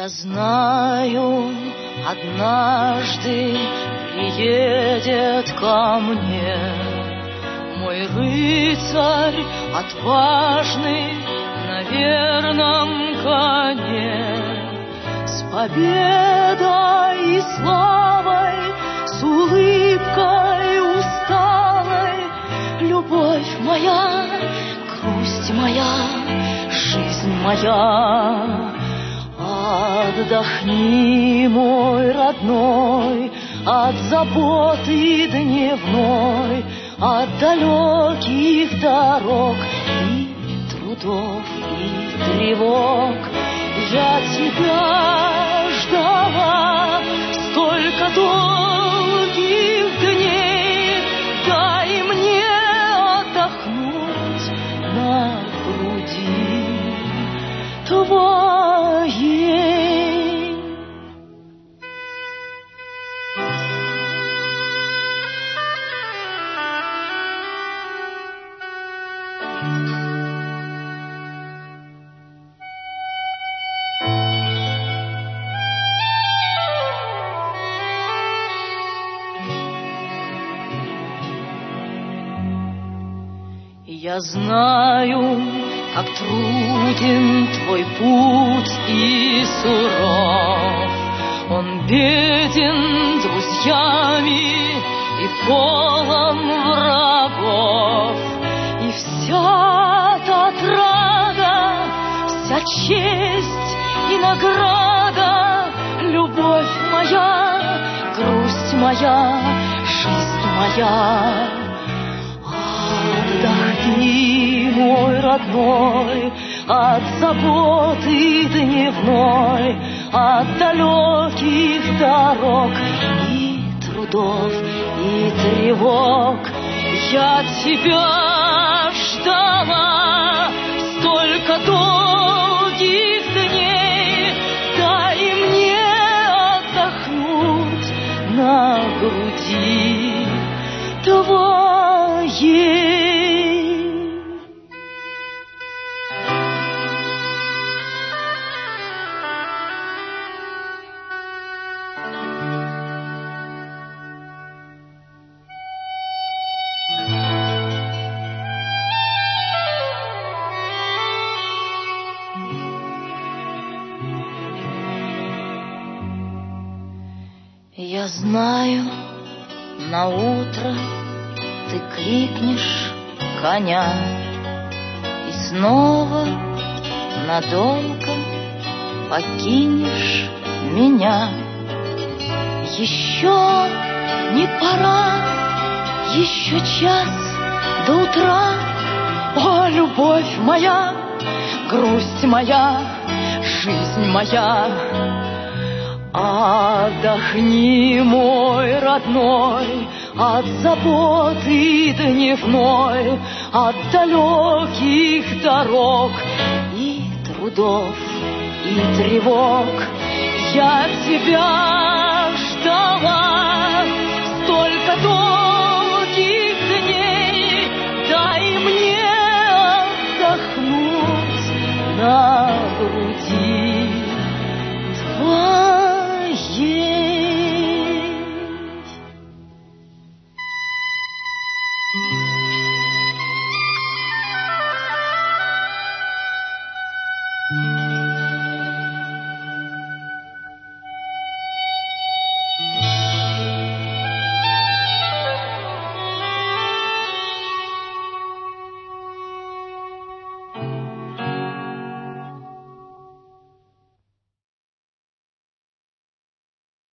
Я знаю, однажды приедет ко мне мой рыцарь отважный на верном коне, с победой и славой, с улыбкой усталой. Любовь моя, грусть моя, жизнь моя. Отдохни, мой родной, от заботы дневной, от далеких дорог и трудов, и тревог. Я тебя ждала столько долгих дней, дай мне отдохнуть на груди твоей. Я знаю, как труден твой путь и суров. Он беден друзьями и полон врагов. И вся та отрада, вся честь и награда, любовь моя, грусть моя, жизнь моя. Отдохни, мой родной, от заботы дневной, от далеких дорог и трудов, и тревог. Я тебя ждала столько долгих дней, дай мне отдохнуть на груди твоей. Я знаю, на утро ты кликнешь коня и снова надолго покинешь меня. Еще не пора, еще час до утра. О, любовь моя, грусть моя, жизнь моя. Отдохни, мой родной, от заботы дневной, от далеких дорог и трудов, и тревог. Я тебя ждала